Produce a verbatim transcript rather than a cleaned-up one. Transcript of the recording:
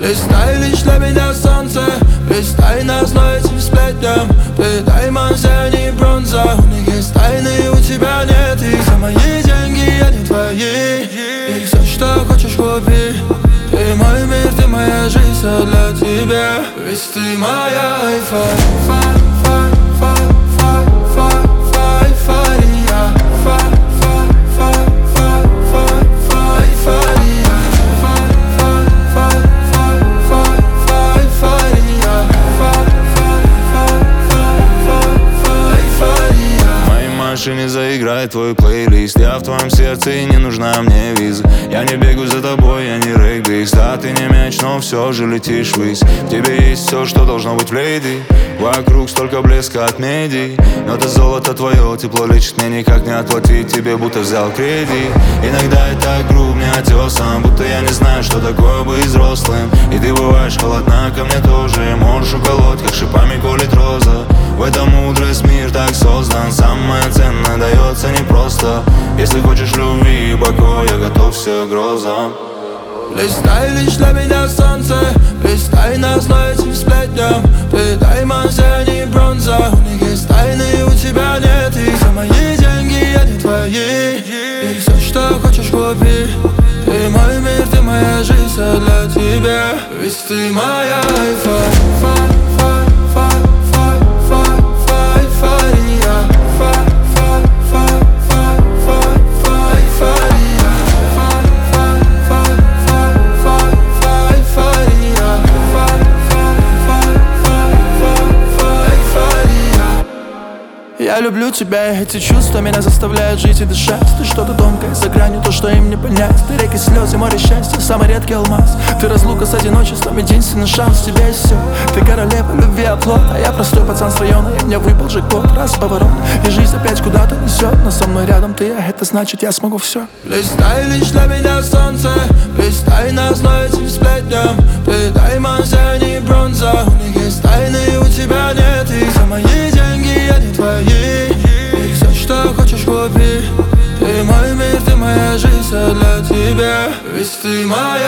Листай лишь для меня солнце, листай нас этим сплетням. Ты даймонд, не бронза, у них есть тайны, у тебя нет их. За мои деньги, они твои, и все, что хочешь, купи. Ты мой мир, ты моя жизнь, все для тебя. Ведь ты моя айфа. Не заиграй твой плейлист. Я в твоем сердце и не нужна мне виза. Я не бегу за тобой, я не регбист. А ты не мяч, но все же летишь ввысь. В тебе есть все, что должно быть в леди. Вокруг столько блеска от меди, но это золото твое, тепло лечит, мне никак не отплатить тебе, будто взял кредит. Иногда я так груб, не отесом, будто я не знаю, что такое быть взрослым. И ты бываешь холодна ко мне тоже, можешь уколоть, как шипами колет роза. В этом мудрость, мир так создан, самое ценное дается непросто. Если хочешь любви и покоя, готов все грозам. Листай лишь для меня солнце, листай нас этим сплетням. Ты даймонд, не бронза, у них есть тайны, у тебя нет их. За мои деньги, они твои, и все, что хочешь, купи. Ты мой мир, ты моя жизнь, все для тебя. Ведь ты моя айфа. Я люблю тебя, и эти чувства меня заставляют жить и дышать. Ты что-то тонкое, за гранью, то, что им не понять. Ты реки слез и море счастья, самый редкий алмаз. Ты разлука с одиночеством, единственный шанс, тебе есть все. Ты королева любви, оплот, а я простой пацан с района. И мне выпал джекпот, раз поворот, и жизнь опять куда-то несет. Но со мной рядом ты, а это значит, я смогу все. Листай лишь для меня солнце, листай нас этим сплетням. Ты даймонд, не бронза, у них есть тайны, у тебя нет их. За мои деньги, они твои, и все, что хочешь, купи. Ты мой мир, ты моя жизнь, все для тебя. Ведь ты моя